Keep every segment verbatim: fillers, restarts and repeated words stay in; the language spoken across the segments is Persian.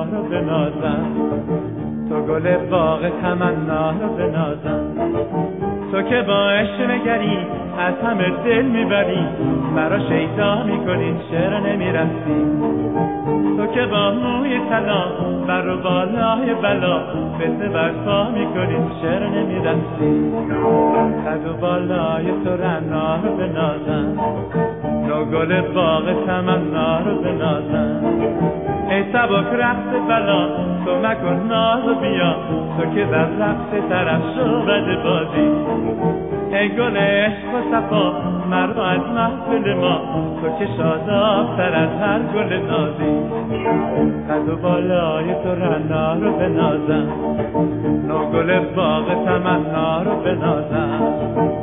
رعنا رو بنازم، تو گل باغ تمنا رو بنازم. تو که با عشق نگری از همه دل میبری، مرا شیدا میکنی چرا نمیرفتی؟ تو که با موی طلا بر و بالای بلا فتنه برپا میکنی چرا نمیرفتی؟ قد و بالای تو رعنا رو بنازم، نو گل باغ تمنا رو بنازم. ای سبک رقص بلا تو مکن ناز و بیا، تو که در رقص طرف شو بد بازی. ای گل عشق و صفا مرا از محفل ما، تو که شاداب تر از هر گل نازی. قد و بالای تو رعنا رو بنازم، نو گل باغ تمنا رو بنازم.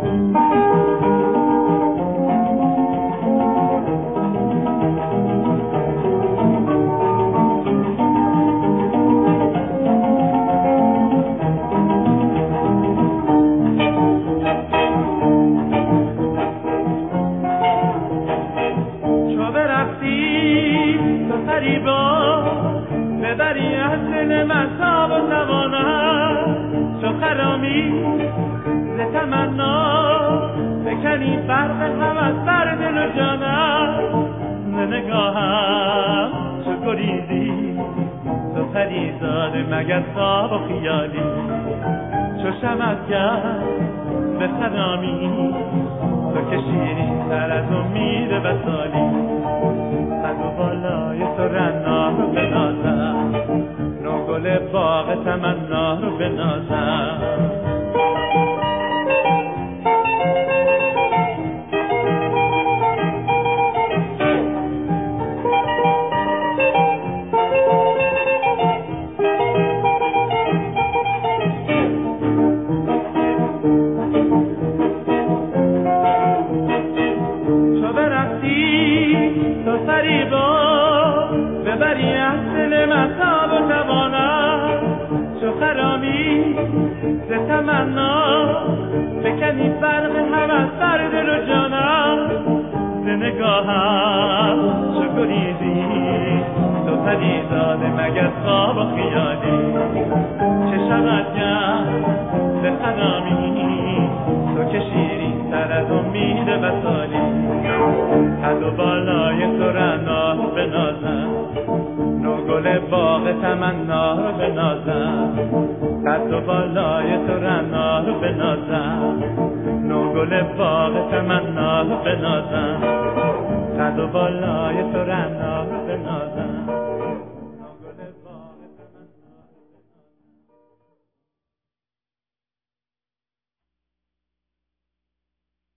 ببری از دل من تاب و توانم، چو خرامی ز تمنا بکنی فرق هم از بر دل و جانم. ز نگاهم چو گریزی تو پریزاده مگر خواب و خیالی، چو شمع‌گر به خرامی تو که شیرین تر از امید وصالی. قد و بالای تو رعنا رو بنازم، نو گل باغ تمنا رو بنازم. چو برفتی تو فریبا ببری از دل من تاب و توانم، چو خرامی ز تمنا بکنی فرق هم از بر دل و جانم. ز نگاهم چو گریزی تو پریزاده مگر خواب و خیالی، چه شود گر به خرامی تو که شیرین تر از امید وصالی. قد و بالای تو رعنا رو بنازم، نو گل باغ تمنا رو بنازم. قد و بالای تو رعنا رو بنازم، نو گل باغ تمنا رو بنازم. قد و بالای تو رعنا رو بنازم.